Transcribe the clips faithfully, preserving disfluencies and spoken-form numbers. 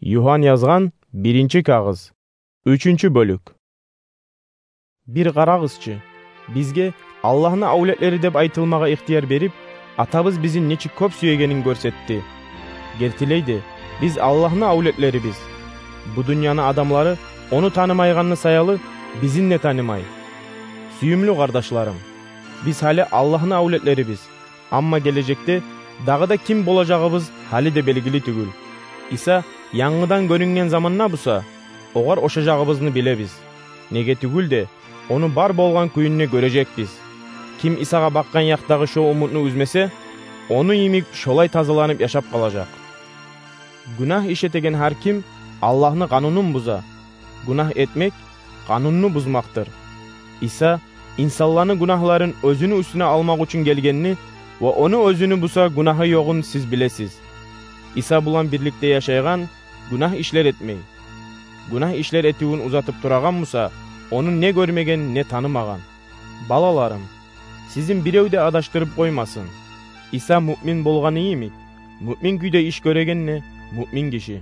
Yuhan yazган биринчи кагыз, үчүнчү бөлүк. Бир карагызчы, бизге Аллахны аулетлери деп айтылмага ихтияр берип, атабыз бизин нече көп сүйөгенин көрсөттү. Гертилейди, биз Аллахны аулетлерибиз. Бу дүйнөнүн адамлары ону таанымайганны саялы, бизин не таанымай. Сүйүмлүү кардашларым, биз хали Аллахны аулетлерибиз, амма келечекте дагы да ким болажагыбыз хали да белгилүү түгүл. Иса яңыдан көрүнгөн заманна буса, огар ошожагыбызды билебиз. Неге түгүл де, ону бар болгон күйүнү көрөжекпиз. Ким Исага баккан яктагы шо умутну үзмесе, ону имик шолай тазаланып жашап калажак. Гунах иштеген ар ким Аллахны канунун буза. Гунах этмек канунну бузмактыр. Иса инсанлардын гунахларын өзүнүн үстүнө алмак үчүн келгенini ва ону өзүнү буса гунахы жогун сиз билесиз. Иса булан бирликте жашайган, гунах ишлер этмей. Гунах ишлер этүүнү узатып тураган муса, ону не көрмеген, не танымаган. Балаларым, сизин бирөө да адаштырып коймасын. Иса муъмин болганы иймик. Муъмин күйдө иш көрөгенне муъмин киши.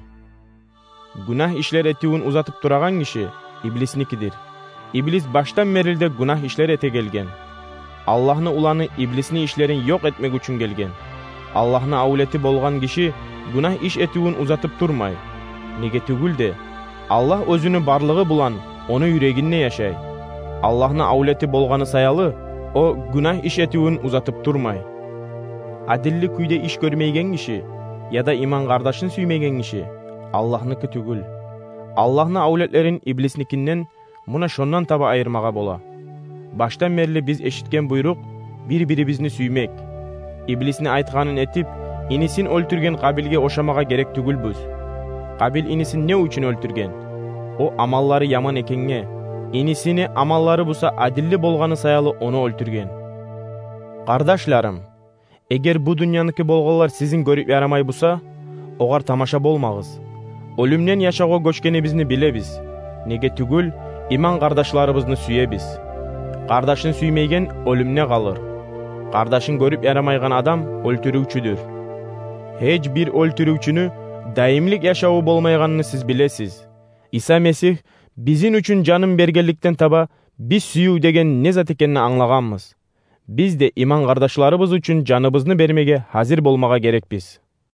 Гунах ишлер этүүнү узатып тураган киши иблисникидир. Иблис баштан берилде гунах ишлер эте келген. Аллахны уланы иблисни ишлерин жок этмек үчүн келген. Аллахны аулети болган киши гунах иш этүүнү узатып турмай. Неге түгүл де, Аллах өзүнү барлыгы булан, ону жүрөгүндө жашай. Аллахны аулети болганы саялы, о гунах иш этүүнү узатып турмай. Адилли күйдө иш көрмөйген киши, яда иман кардашын сүймеген киши, Аллахныкы түгүл. Аллахны аулетлерин иблисникинен муна шондан таба айырмага бола. Баштан бери биз эшиткен буйрук бири-бирибизди сүймек. Иблисни айтканын этип, инисин өлтүрген Кабилге ошамага керек түгүлбүз. Кабил инисин не үчүн өлтүрген? О амаллары яман экенге, инисини амаллары буса адилли болганы саялы ону өлтүрген. Кардашларым, эгер бу дүйнөнүкү болгонлор сизин көрүп ярамай буса, огар тамаша болмагыз. Өлүмдөн жашоого көчкөнүбүздү билебиз. Неге түгүл, иман кардашларыбызды сүйөбүз. Кардашын сүймейген өлүмүнө калыр. Кардашын көрүп ярамайган адам өлтүрүүчүдүр. Эч бир өлтүрүүчүнү дайымлык жашообу болмайганын сиз билесиз. Иса Месих биздин үчүн жанын бергенликтен таба биз сүйүү деген не зат экенин аңлаганбыз. Биз де иман кардашларыбыз үчүн жаныбызды бермеге азыр болмага керекпиз.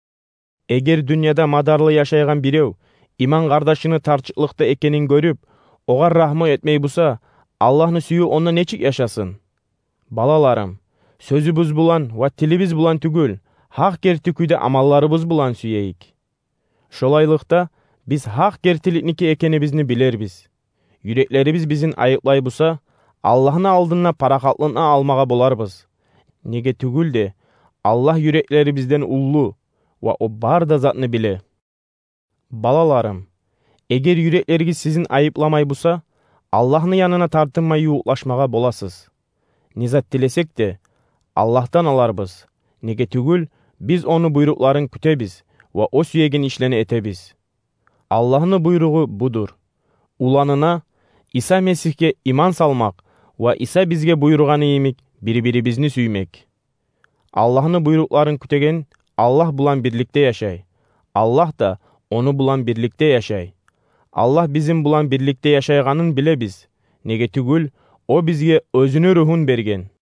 Эгер дүйнөдө мадарлы жашайган бирөө иман кардашыны тарчылыкта экенин көрүп, огар рахмы этмей буса, Аллахны сүйүү ондан нечик жашасын? Балаларым, сөзүбүз булан ва тилибиз булан түгүл, хак керти күйдө амалларыбыз булан сүйейик. Шолайлыкта биз хак кертиликники экенибизди билербиз. Юреклерибиз бизин айыплай буса, Аллахны алдына паракатлыгына алмага боларбыз. Неге түгүл де, Аллах юреклерибизден улуу ва о бар да затны биле. Балаларым, эгер юреклериңиз сизин айыпламай буса, Аллахны янына тартынмай уулашмага боласыз. Низат тилесек де, Аллахтан аларбыз. Неге түгүл, биз ону буйрукларын күтөбүз ва о сүйеген ишлени этебиз. Аллахны буйругу будур. Уланына Иса Месихке иман салмак ва Иса бизге буйруганы эмик бири-бирибизди сүймек. Аллахны буйрукларын күтөген Аллах булан бирликте жашай. Аллах да ону булан бирликте жашай. Аллах бизин булан бирликте жашайганын билебиз. Неге түгүл, о бизге өзүнүн рухун берген.